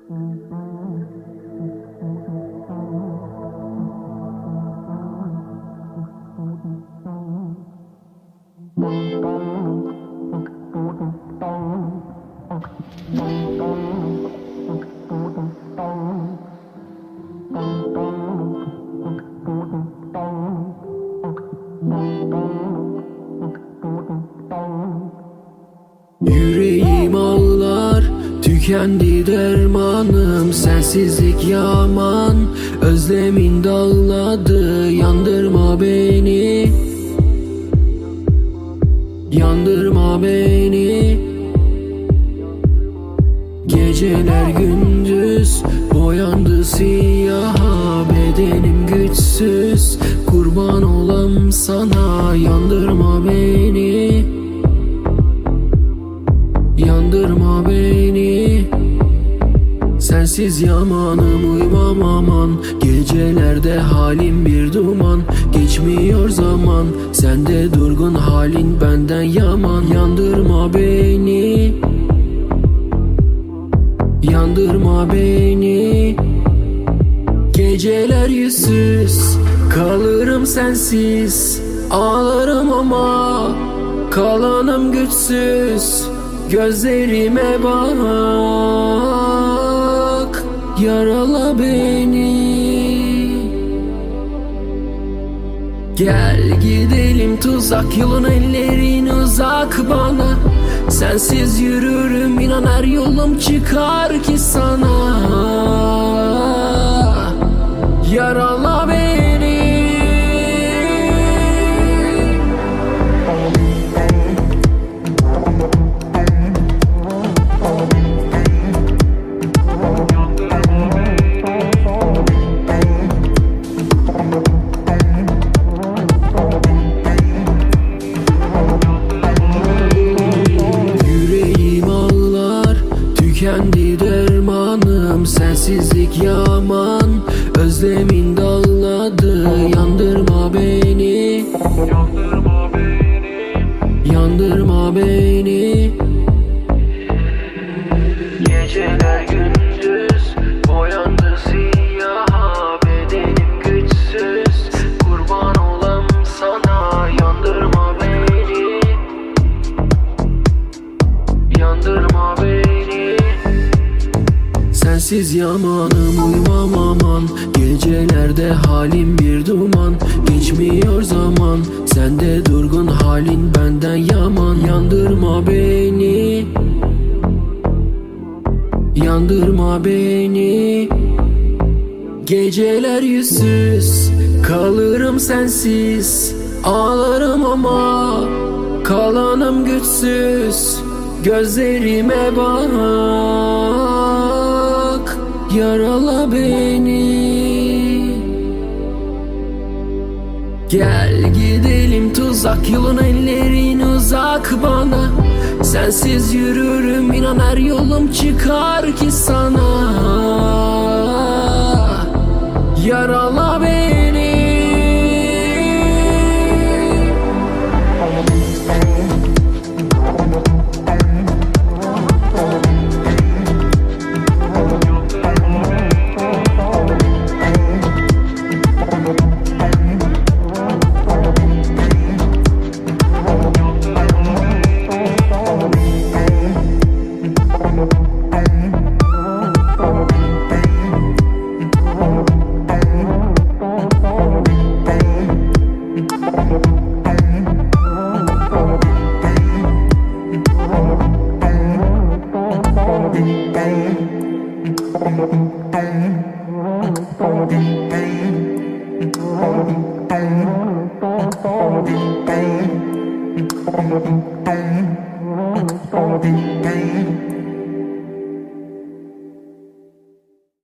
Yüreğim ağlar, tükendi dermanım. Sensizlik yaman, özlemin dağladı. Yandırma beni, yandırma beni. Geceler gündüz boyandı siyaha. Bedenim güçsüz, kurban olam sana. Yandırma beni, yandırma beni. Sensiz yamanım, uyumam aman. Gecelerde halim bir duman. Geçmiyor zaman, sende durgun halin benden yaman. Yandırma beni, yandırma beni. Geceler yüzsüz, kalırım sensiz. Ağlarım ama kalanım güçsüz. Gözlerime bak, yarala beni. Gel gidelim tuzak yolun, ellerin uzak bana. Sensiz yürürüm, inan her yolum çıkar ki sana. Yarala beni. Tükendi dermanım, sensizlik yaman. Özlemin dağladı, yandırma beni, yandırma beni, yandırma beni. Geceler gündüz boyandı siyaha. Bedenim güçsüz, kurban olam sana. Yandırma beni, yandırma beni. Sensiz yamanım, uyumam aman. Gecelerde halim bir duman. Geçmiyor zaman, sende durgun halin benden yaman. Yandırma beni, yandırma beni. Geceler yüzsüz, kalırım sensiz. Ağlarım ama kalanım güçsüz. Gözlerime bak, yarala beni. Gel gidelim tuzak yolun, ellerin uzak bana. Sensiz yürürüm, inan her yolum çıkar ki sana. Yarala beni. Thank you.